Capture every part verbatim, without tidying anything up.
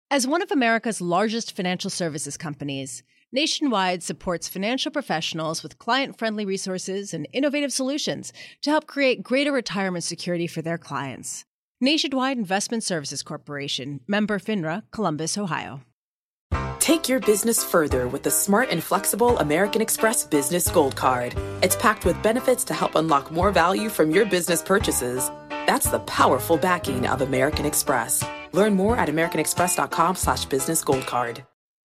As one of America's largest financial services companies, Nationwide supports financial professionals with client-friendly resources and innovative solutions to help create greater retirement security for their clients. Nationwide Investment Services Corporation, member FINRA, Columbus, Ohio. Take your business further with the smart and flexible American Express Business Gold Card. It's packed with benefits to help unlock more value from your business purchases. That's the powerful backing of American Express. Learn more at americanexpress.com slash business gold card.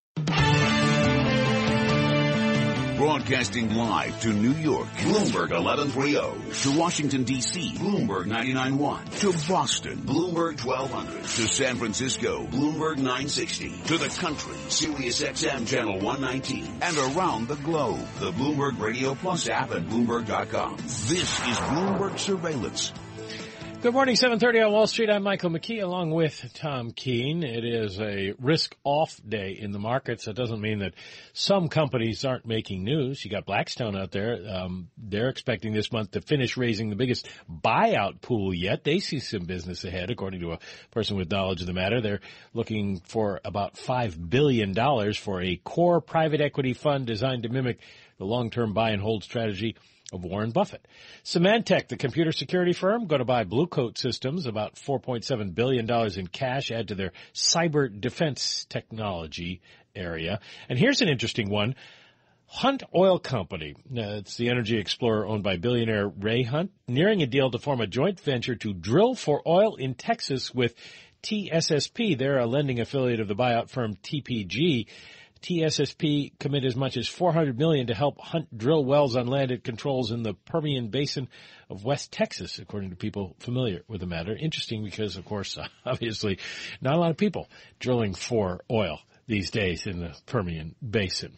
Broadcasting live to New York, Bloomberg eleven thirty. To Washington, D C, Bloomberg ninety-nine point one. To Boston, Bloomberg twelve hundred. To San Francisco, Bloomberg nine sixty. To the country, Sirius X M Channel one nineteen. And around the globe, the Bloomberg Radio Plus app at Bloomberg dot com. This is Bloomberg Surveillance. Good morning, seven thirty on Wall Street. I'm Michael McKee along with Tom Keene. It is a risk-off day in the markets. That doesn't mean that some companies aren't making news. You got Blackstone out there. Um, they're expecting this month to finish raising the biggest buyout pool yet. They see some business ahead, according to a person with knowledge of the matter. They're looking for about five billion dollars for a core private equity fund designed to mimic the long-term buy-and-hold strategy of Warren Buffett. Symantec, the computer security firm, going to buy Blue Coat Systems, about four point seven billion dollars in cash, add to their cyber defense technology area. And here's an interesting one. Hunt Oil Company, uh, it's the energy explorer owned by billionaire Ray Hunt, nearing a deal to form a joint venture to drill for oil in Texas with T S S P. They're a lending affiliate of the buyout firm T P G. T S S P commit as much as four hundred million dollars to help Hunt drill wells on land it controls in the Permian Basin of West Texas, according to people familiar with the matter. Interesting because, of course, obviously, not a lot of people drilling for oil these days in the Permian Basin.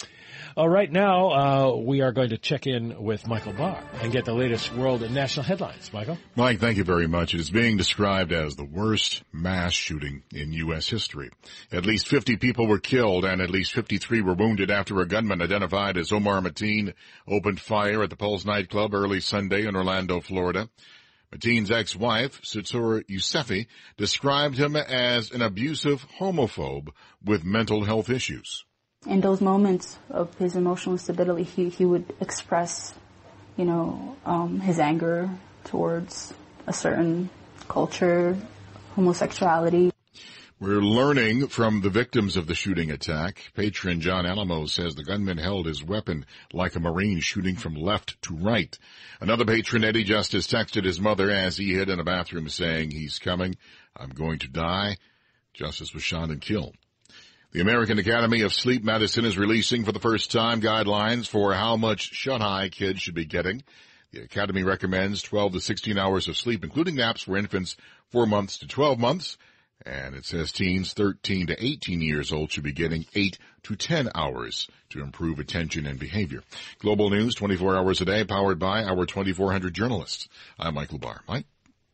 All right, now uh, we are going to check in with Michael Barr and get the latest world and national headlines. Michael? Mike, thank you very much. It is being described as the worst mass shooting in U S history. At least fifty people were killed and at least fifty-three were wounded after a gunman identified as Omar Mateen opened fire at the Pulse nightclub early Sunday in Orlando, Florida. Mateen's ex-wife, Sutur Yousefi, described him as an abusive homophobe with mental health issues. In those moments of his emotional instability, he, he would express, you know, um, his anger towards a certain culture, homosexuality. We're learning from the victims of the shooting attack. Patron John Alamo says the gunman held his weapon like a Marine, shooting from left to right. Another patron, Eddie Justice, texted his mother as he hid in a bathroom saying, "He's coming. I'm going to die." Justice was shot and killed. The American Academy of Sleep Medicine is releasing for the first time guidelines for how much shut-eye kids should be getting. The Academy recommends twelve to sixteen hours of sleep, including naps for infants four months to twelve months. And it says teens thirteen to eighteen years old should be getting eight to ten hours to improve attention and behavior. Global News, twenty-four hours a day, powered by our twenty-four hundred journalists. I'm Michael Barr. Mike?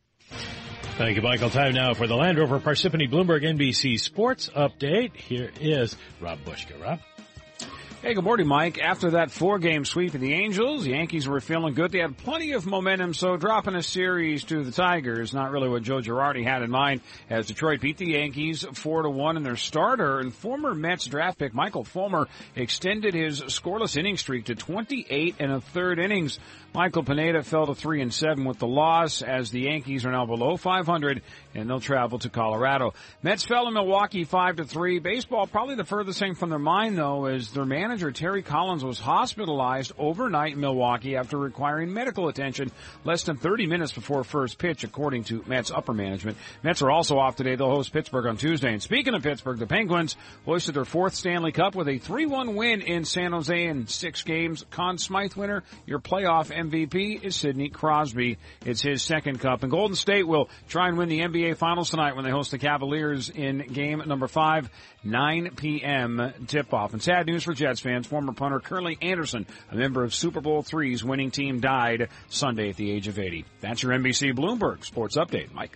Thank you, Michael. Time now for the Land Rover Parsippany Bloomberg N B C Sports Update. Here is Rob Bushka. Rob? Hey, good morning, Mike. After that four-game sweep of the Angels, the Yankees were feeling good. They had plenty of momentum, so dropping a series to the Tigers, not really what Joe Girardi had in mind, as Detroit beat the Yankees four to one, and their starter and former Mets draft pick Michael Fulmer extended his scoreless inning streak to twenty-eight and a third innings. Michael Pineda fell to three and seven with the loss, as the Yankees are now below five hundred, and they'll travel to Colorado. Mets fell in Milwaukee five to three. Baseball probably the furthest thing from their mind, though, as their manager Terry Collins was hospitalized overnight in Milwaukee after requiring medical attention less than thirty minutes before first pitch, according to Mets upper management. Mets are also off today. They'll host Pittsburgh on Tuesday. And speaking of Pittsburgh, the Penguins hoisted their fourth Stanley Cup with a three one win in San Jose in six games. Conn Smythe winner, your playoff M V P is Sidney Crosby. It's his second cup. And Golden State will try and win the N B A Finals tonight when they host the Cavaliers in game number five, nine p.m. tip-off. And sad news for Jets fans. Former punter Curly Anderson, a member of Super Bowl three's winning team, died Sunday at the age of eighty. That's your N B C Bloomberg Sports Update, Mike.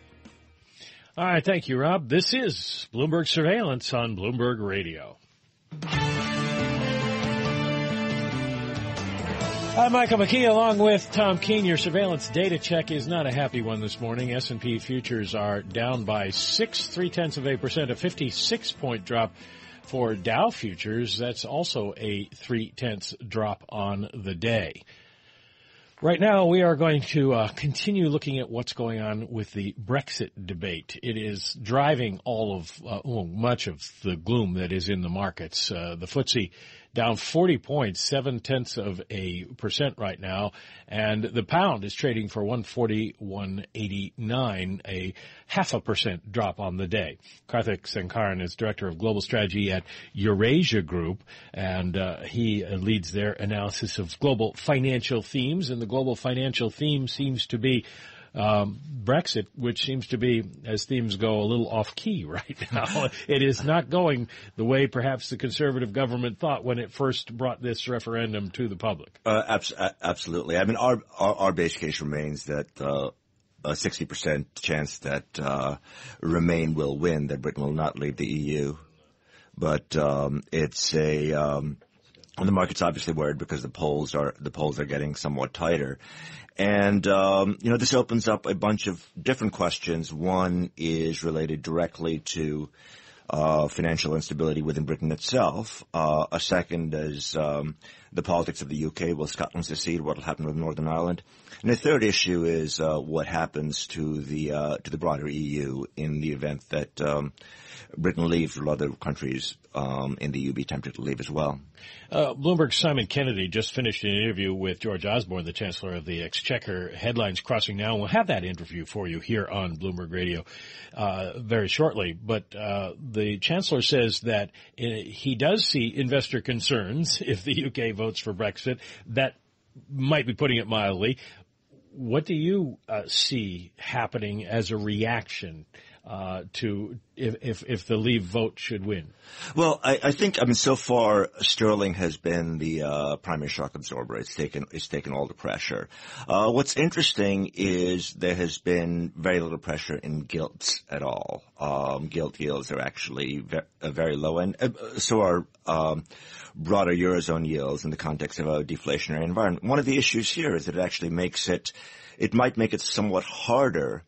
All right, thank you, Rob. This is Bloomberg Surveillance on Bloomberg Radio. I'm Michael McKee along with Tom Keene. Your surveillance data check is not a happy one this morning. S and P futures are down by six, three-tenths of a percent, a fifty-six point drop for Dow futures. That's also a three-tenths drop on the day. Right now, we are going to uh, continue looking at what's going on with the Brexit debate. It is driving all of, uh, well, much of the gloom that is in the markets. Uh, the F T S E down forty points, seven tenths of a percent right now, and the pound is trading for one forty, one eighty-nine, a half a percent drop on the day. Karthik Sankaran is director of global strategy at Eurasia Group, and uh, he uh, leads their analysis of global financial themes, and the global financial theme seems to be Um, Brexit, which seems to be, as themes go, a little off-key right now. It is not going the way perhaps the conservative government thought when it first brought this referendum to the public. Uh, abs- absolutely. I mean, our, our, our base case remains that uh, a sixty percent chance that uh, Remain will win, that Britain will not leave the E U. But um, it's a... Um, and the market's obviously worried because the polls are the polls are getting somewhat tighter. And, um, you know, this opens up a bunch of different questions. One is related directly to uh, financial instability within Britain itself. Uh, a second is um, the politics of the U K. Will Scotland secede? What will happen with Northern Ireland? And the third issue is uh, what happens to the uh, to the broader E U in the event that um, Britain leaves, or other countries um, in the E U be tempted to leave as well. Uh, Bloomberg's Simon Kennedy just finished an interview with George Osborne, the Chancellor of the Exchequer. Headlines crossing now. We'll have that interview for you here on Bloomberg Radio uh, very shortly. But uh, the Chancellor says that uh, he does see investor concerns if the U K votes for Brexit. That might be putting it mildly. What do you uh, see happening as a reaction uh, to if, if if the Leave vote should win? Well, I, I think I mean so far Sterling has been the uh, primary shock absorber. It's taken it's taken all the pressure. Uh, what's interesting is there has been very little pressure in gilts at all. Um, gilt yields are actually very, uh, very low, and uh, so are um, broader Eurozone yields in the context of a deflationary environment. One of the issues here is that it actually makes it it might make it somewhat harder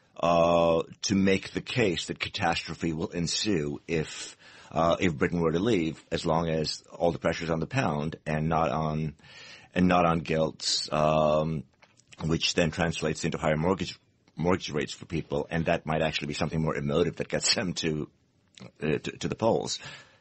Uh, to make the case that catastrophe will ensue if uh, if Britain were to leave, as long as all the pressure is on the pound and not on and not on gilts, um, which then translates into higher mortgage mortgage rates for people, and that might actually be something more emotive that gets them to uh, to, to the polls.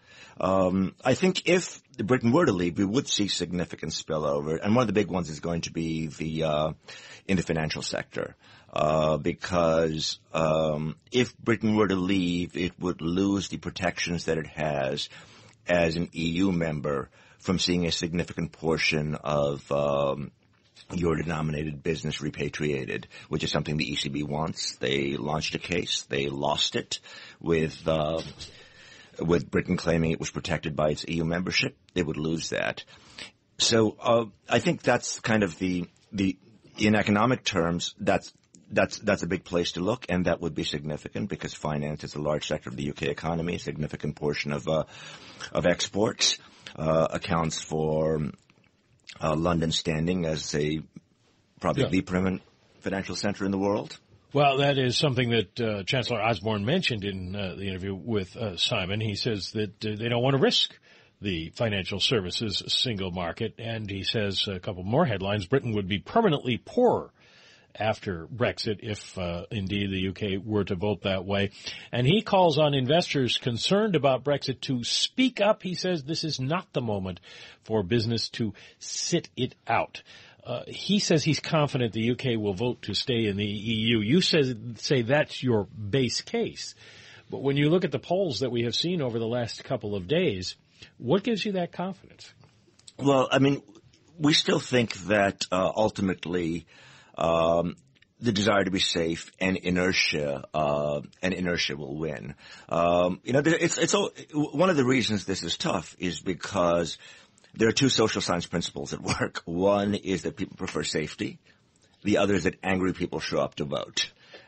Um, I think if Britain were to leave, we would see significant spillover, and one of the big ones is going to be the uh, in the financial sector. Uh, because um, if Britain were to leave, it would lose the protections that it has as an E U member from seeing a significant portion of um, euro-denominated business repatriated, which is something the E C B wants. They launched a case. They lost it with uh, with Britain claiming it was protected by its E U membership. They would lose that. So uh, I think that's kind of the the in economic terms, that's That's that's a big place to look, and that would be significant because finance is a large sector of the U K economy. A significant portion of uh, of exports uh, accounts for uh, London's standing as a probably yeah. the preeminent financial center in the world. Well, that is something that uh, Chancellor Osborne mentioned in uh, the interview with uh, Simon. He says that uh, they don't want to risk the financial services single market, and he says a couple more headlines: Britain would be permanently poorer after Brexit, if uh, indeed the U K were to vote that way. And he calls on investors concerned about Brexit to speak up. He says this is not the moment for business to sit it out. Uh, he says he's confident the U K will vote to stay in the E U. You say, say that's your base case. But when you look at the polls that we have seen over the last couple of days, what gives you that confidence? Well, I mean, we still think that uh, ultimately Um, the desire to be safe and inertia, uh, and inertia will win. Um, you know, it's, it's all, one of the reasons this is tough is because there are two social science principles at work. One is that people prefer safety. The other is that angry people show up to vote.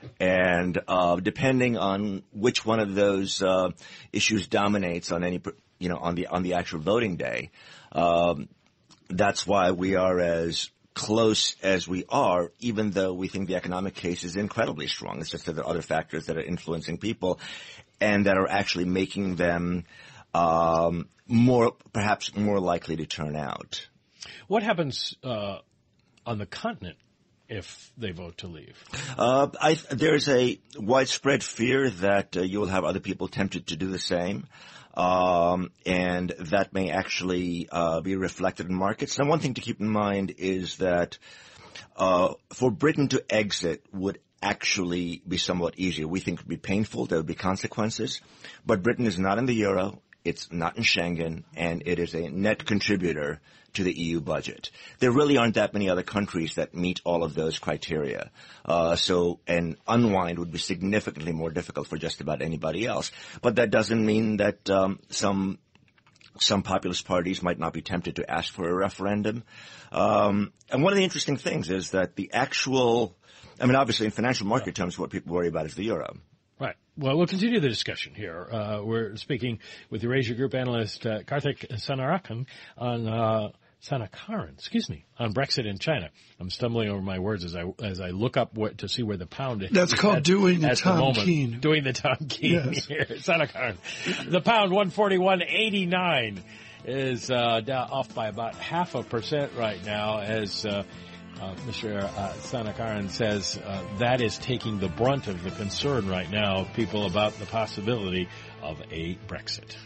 And, uh, depending on which one of those, uh, issues dominates on any, you know, on the, on the actual voting day, um, that's why we are as close as we are, even though we think the economic case is incredibly strong. It's just that there are other factors that are influencing people and that are actually making them um, more, perhaps more likely to turn out. What happens uh, on the continent if they vote to leave? Uh, I, there's a widespread fear that uh, you will have other people tempted to do the same. Um, and that may actually uh, be reflected in markets. Now, one thing to keep in mind is that uh, for Britain to exit would actually be somewhat easier. We think it would be painful. There would be consequences. But Britain is not in the euro. It's not in Schengen. And it is a net contributor to the E U budget. There really aren't that many other countries that meet all of those criteria. Uh, so an unwind would be significantly more difficult for just about anybody else. But that doesn't mean that um, some some populist parties might not be tempted to ask for a referendum. Um, and one of the interesting things is that the actual, I mean, obviously in financial market terms, what people worry about is the euro. Right. Well, we'll continue the discussion here. Uh, we're speaking with Eurasia Group analyst uh, Karthik Sanarakan on uh, Sanakaran, excuse me, on Brexit in China. I'm stumbling over my words as I as I look up what, to see where the pound is. That's called at, doing the at Tom the moment. Keene. Doing the Tom Keene yes. here. Sanakaran. The pound, one forty-one eighty-nine, is uh, down, off by about half a percent right now as uh, uh, Mister Uh, Sanakaran says uh, that is taking the brunt of the concern right now of people about the possibility of a Brexit.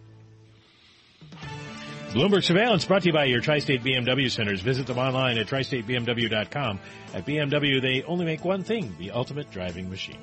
Bloomberg Surveillance brought to you by your Tri-State B M W centers. Visit them online at tri state b m w dot com. At B M W, they only make one thing, the ultimate driving machine.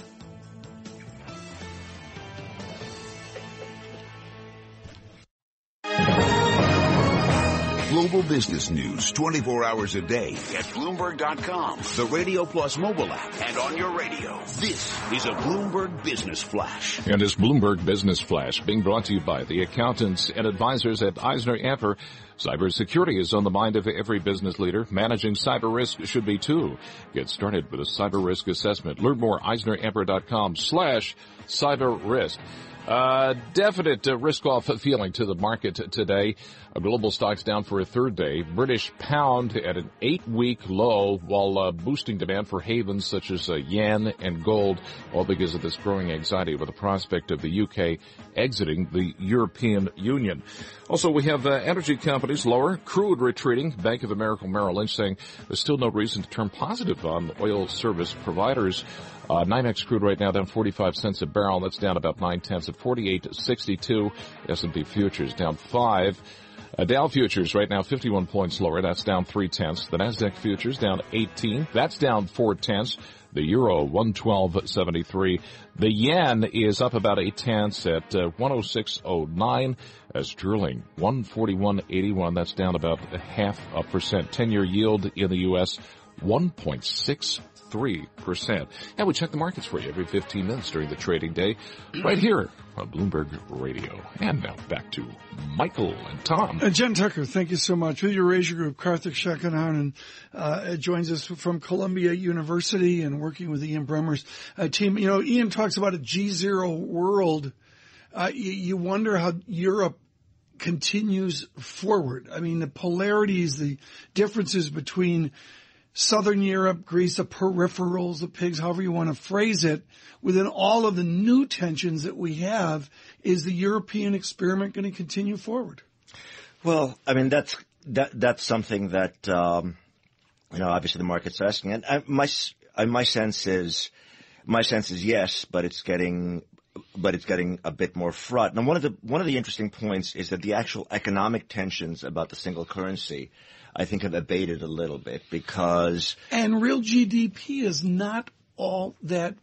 Global business news twenty-four hours a day at Bloomberg dot com, the Radio Plus mobile app, and on your radio. This is a Bloomberg Business Flash. And this Bloomberg Business Flash being brought to you by the accountants and advisors at Eisner Amper. Cybersecurity is on the mind of every business leader. Managing cyber risk should be too. Get started with a cyber risk assessment. Learn more at eisner amper dot com slash cyber risk. Uh, definite uh, risk-off feeling to the market today. Uh, global stocks down for a third day. British pound at an eight-week low while uh, boosting demand for havens such as uh, yen and gold, all because of this growing anxiety over the prospect of the U K exiting the European Union. Also, we have uh, energy companies lower, crude retreating. Bank of America Merrill Lynch saying there's still no reason to turn positive on oil service providers. Uh, NYMEX crude right now down forty-five cents a barrel. That's down about nine tenths at forty-eight sixty-two. S and P futures down five. Uh, Dow futures right now fifty-one points lower. That's down three tenths. The Nasdaq futures down eighteen. That's down four tenths. The euro one twelve seventy-three. The yen is up about eight tenths at uh, one oh six oh nine. As sterling one forty-one eighty-one. That's down about a half a percent. ten-year yield in the U S one point six three percent. And we check the markets for you every fifteen minutes during the trading day right here on Bloomberg Radio. And now back to Michael and Tom. Uh, Jen Tucker, thank you so much. With your Eurasia Group, Karthik Shakanaran uh, joins us from Columbia University and working with Ian Bremmer's uh, team. You know, Ian talks about a G zero world. Uh, you, you wonder how Europe continues forward. I mean, the polarities, the differences between Southern Europe, Greece, the peripherals, the pigs, however you want to phrase it, within all of the new tensions that we have, is the European experiment going to continue forward? Well, I mean, that's that that's something that, um, you know, obviously the market's asking. And I, my, I, my sense is, my sense is yes, but it's getting, but it's getting a bit more fraught. Now, one of the, one of the interesting points is that the actual economic tensions about the single currency, I think, have abated a little bit because... And real G D P is not all that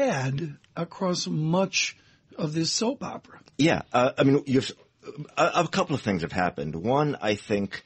bad across much of this soap opera. Yeah. Uh, I mean, you've, a, a couple of things have happened. One, I think,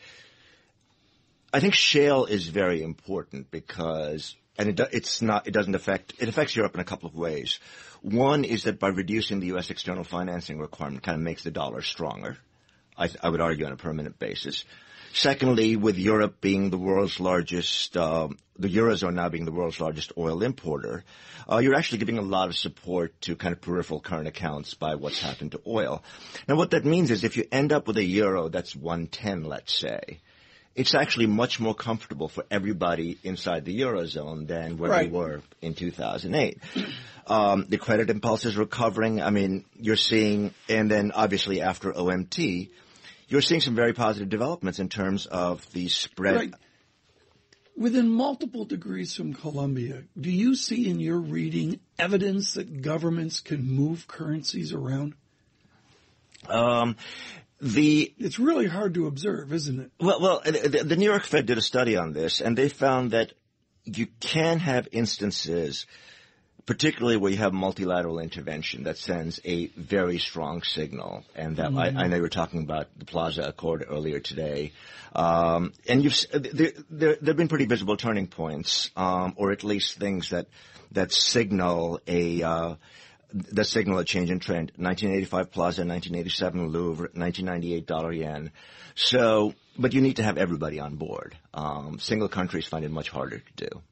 I think shale is very important because, and it, it's not, it doesn't affect, it affects Europe in a couple of ways. One is that by reducing the U S external financing requirement, kind of makes the dollar stronger. I, I would argue on a permanent basis. Secondly, with Europe being the world's largest, uh, the Eurozone now being the world's largest oil importer, uh, you're actually giving a lot of support to kind of peripheral current accounts by what's happened to oil. Now, what that means is if you end up with a euro that's one ten, let's say, it's actually much more comfortable for everybody inside the Eurozone than where Right. we were in two thousand eight. Um, the credit impulse is recovering. I mean, you're seeing, and then obviously after O M T, you're seeing some very positive developments in terms of the spread. Right. Within multiple degrees from Colombia, do you see in your reading evidence that governments can move currencies around? Um, the It's really hard to observe, isn't it? well, well, the, the New York Fed did a study on this, and they found that you can have instances, particularly where you have multilateral intervention, that sends a very strong signal. And that Mm-hmm. I, I know you were talking about the Plaza Accord earlier today, um, and you've there, there there have been pretty visible turning points, um, or at least things that that signal a. Uh, that signal a change in trend. nineteen eighty-five Plaza, nineteen eighty-seven Louvre, nineteen ninety-eight dollar yen. So, but you need to have everybody on board. Um, single countries find it much harder to do.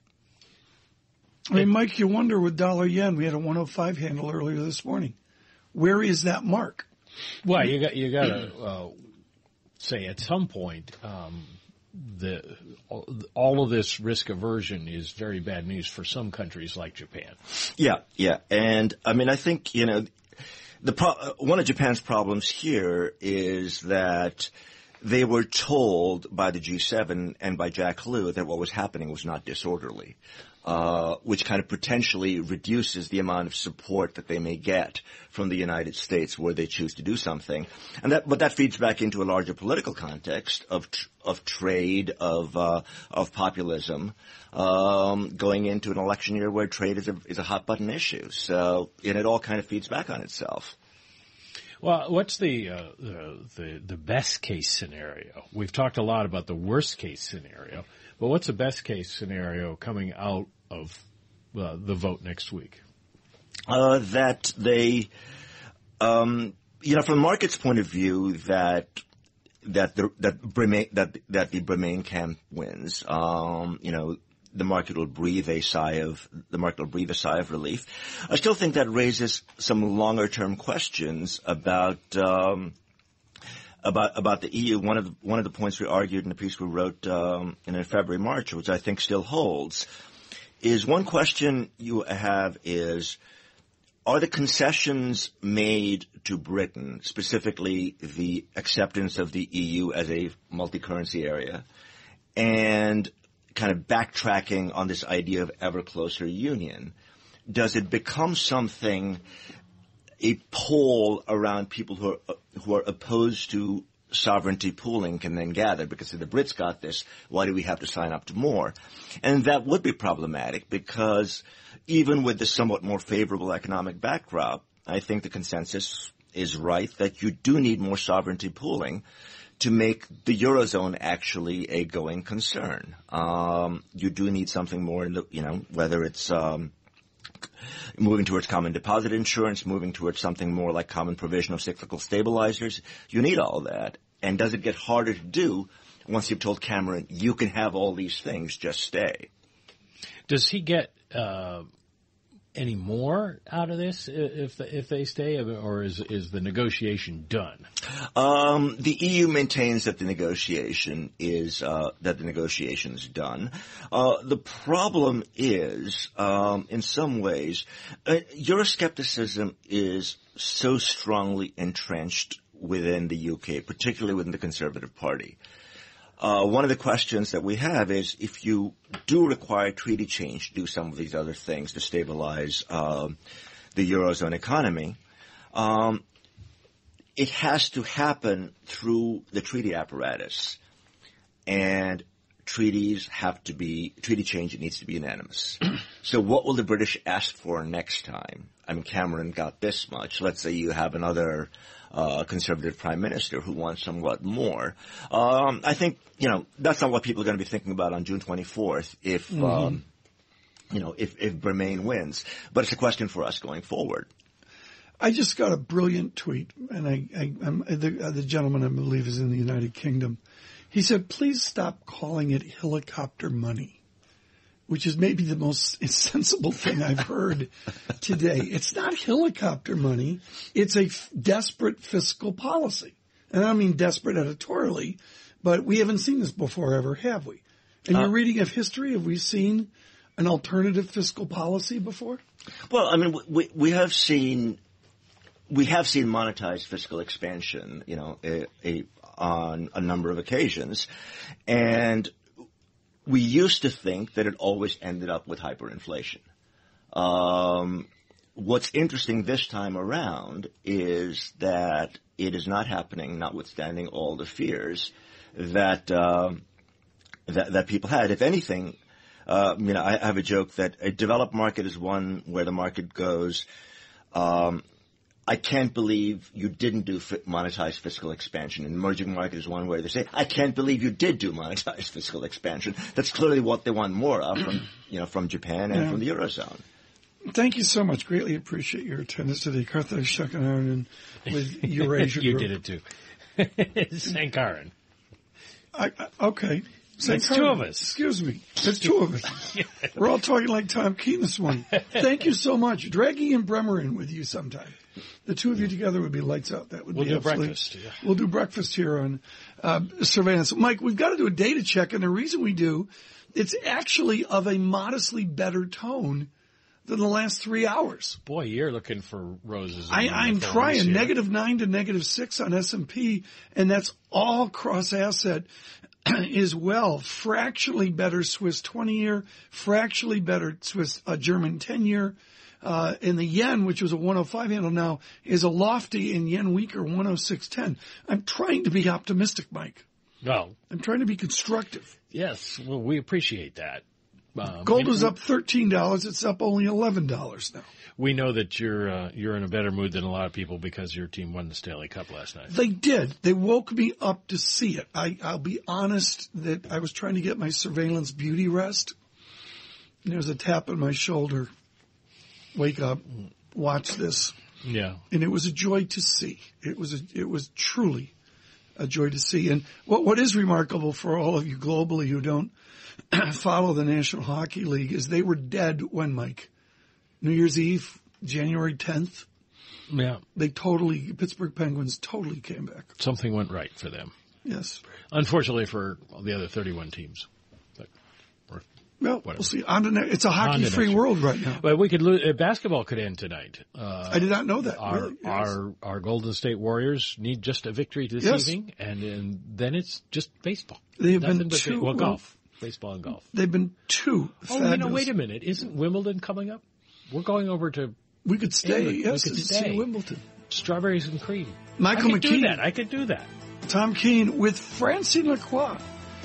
I mean, Mike, you wonder with dollar yen, we had a one oh five handle earlier this morning. Where is that mark? Well, you got you got to uh, say at some point um, the all of this risk aversion is very bad news for some countries like Japan. Yeah, yeah, and I mean, I think you know, the pro- one of Japan's problems here is that they were told by the G seven and by Jack Lew that what was happening was not disorderly. Uh, which kind of potentially reduces the amount of support that they may get from the United States where they choose to do something. And that, but that feeds back into a larger political context of, tr- of trade, of, uh, of populism, um, going into an election year where trade is a, is a hot button issue. So, and it all kind of feeds back on itself. Well, what's the, uh, the the the best case scenario? We've talked a lot about the worst case scenario, but what's the best case scenario coming out of uh, the vote next week? Uh, that they, um, you know, from the market's point of view, that that the that Bremain, that that the Bremain camp wins. Um, you know, the market will breathe a sigh of the market will breathe a sigh of relief. I still think that raises some longer term questions about um, about about the E U. One of the, one of the points we argued in the piece we wrote um, in February March, which I think still holds, is one question you have is, are the concessions made to Britain, specifically the acceptance of the E U as a multi-currency area, and kind of backtracking on this idea of ever closer union, does it become something, a poll around people who are who are opposed to sovereignty pooling can then gather, because if the Brits got this, why do we have to sign up to more? And that would be problematic, because even with the somewhat more favorable economic backdrop, I think the consensus is right that you do need more sovereignty pooling to make the Eurozone actually a going concern. Um, you do need something more in the, you know, whether it's um, moving towards common deposit insurance, moving towards something more like common provision of cyclical stabilizers. You need all that. And does it get harder to do once you've told Cameron, you can have all these things, just stay? Does he get uh, any more out of this if if they stay, or is is the negotiation done? Um, the E U maintains that the negotiation is uh, that the negotiation is done. Uh, the problem is, um, in some ways, uh, Euroscepticism is so strongly entrenched within the U K, particularly within the Conservative Party. Uh, one of the questions that we have is, if you do require treaty change to do some of these other things to stabilize uh, the Eurozone economy, um, it has to happen through the treaty apparatus. And treaties have to be, treaty change, it needs to be unanimous. So what will the British ask for next time? I mean, Cameron got this much. Let's say you have another uh, conservative prime minister who wants somewhat more. Um, I think, you know, that's not what people are going to be thinking about on June twenty-fourth if, mm-hmm. um, you know, if, if Bremain wins. But it's a question for us going forward. I just got a brilliant tweet, and I, I, I'm, the, uh, the gentleman I believe is in the United Kingdom. He said, please stop calling it helicopter money, which is maybe the most insensible thing I've heard today. It's not helicopter money. It's a f- desperate fiscal policy. And I don't mean desperate editorially, But we haven't seen this before ever, have we? In your Uh, reading of history, have we seen an alternative fiscal policy before? Well, I mean, we we have seen we have seen monetized fiscal expansion, you know, a, a, on a number of occasions, and we used to think that it always ended up with hyperinflation. Um, what's interesting this time around is that it is not happening, notwithstanding all the fears that uh, that, that people had. If anything, uh, you know, I have a joke that a developed market is one where the market goes, um, I can't believe you didn't do f- monetized fiscal expansion. An emerging market is one where they say, I can't believe you did do monetized fiscal expansion. That's clearly what they want more of from, you know, from Japan and Yeah. from the Eurozone. Thank you so much. Greatly appreciate your attendance today. Karthik Shakanaran with Eurasia You Group. did it too. Sankaran. I, I, okay. It's two of us. Excuse me. It's two of us. We're all talking like Tom Keene this morning. Thank you so much. Drag Ian Bremmer in with you sometime. The two of you together would be lights out. That would We'll be do absolutely- breakfast, yeah. We'll do breakfast here on uh, Surveillance. Mike, we've got to do a data check, and the reason we do, it's actually of a modestly better tone than the last three hours. Boy, you're looking for roses. I, among I'm the thorns trying here. negative nine to negative six on S and P, and that's all cross asset as well. Fractionally better Swiss twenty year, fractionally better Swiss uh, German ten year. Uh, and the yen, which was a one oh five handle now, is a lofty and yen weaker one oh six ten. I'm trying to be optimistic, Mike. Well, I'm trying to be constructive. yes, well, we appreciate that. Um, Gold we- was up thirteen dollars. It's up only eleven dollars now. We know that you're uh, you're in a better mood than a lot of people because your team won the Stanley Cup last night. They did. They woke me up to see it. I, I'll be honest that I was trying to get my surveillance beauty rest. And there was a tap on my shoulder. Wake up. Watch this. Yeah. And it was a joy to see. It was a, it was truly a joy to see. And what what is remarkable for all of you globally who don't follow the National Hockey League is they were dead when, Mike? New Year's Eve, January tenth. Yeah. They totally, Pittsburgh Penguins totally came back. Something went right for them. Yes. Unfortunately for the other thirty-one teams. But, or Well, whatever. we'll see. On to ne- it's a On to hockey-free next world right now. But we could lose. Uh, basketball could end tonight. Uh, I did not know that. Our Really? Yes. our our Golden State Warriors need just a victory this Yes. evening, and, and then it's just baseball. They have Nothing been but too- ba- well, golf, baseball and golf. They've been too Oh, fabulous. you know, wait a minute! Isn't Wimbledon coming up? We're going over to We could stay, England. yes, we could to see stay. Wimbledon. Strawberries and cream. Michael I could do McKean. that. I could do that. Tom Keene with Francine Lacroix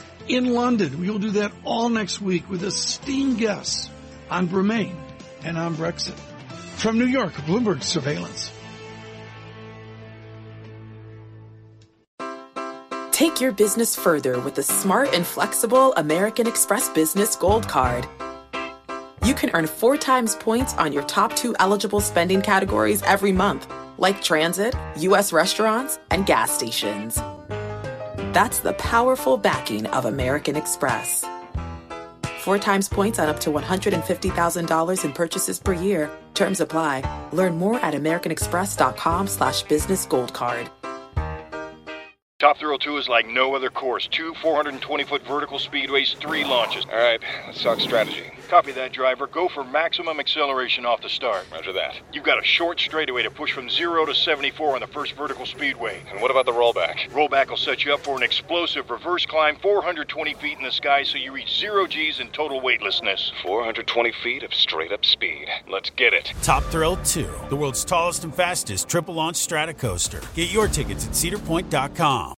in London. We will do that all next week with esteemed guests on Bremain and on Brexit. From New York, Bloomberg Surveillance. Take your business further with the smart and flexible American Express Business Gold Card. You can earn four times points on your top two eligible spending categories every month, like transit, U S restaurants, and gas stations. That's the powerful backing of American Express. Four times points on up to one hundred fifty thousand dollars in purchases per year. Terms apply. Learn more at americanexpress.com slash business gold card. Top Thrill two is like no other course. Two four hundred twenty foot vertical speedways, three launches. All right, let's talk strategy. Copy that, driver. Go for maximum acceleration off the start. Roger that. You've got a short straightaway to push from zero to seventy-four on the first vertical speedway. And what about the rollback? Rollback will set you up for an explosive reverse climb four hundred twenty feet in the sky so you reach zero G's in total weightlessness. four hundred twenty feet of straight-up speed. Let's get it. Top Thrill two, the world's tallest and fastest triple launch strata coaster. Get your tickets at cedar point dot com.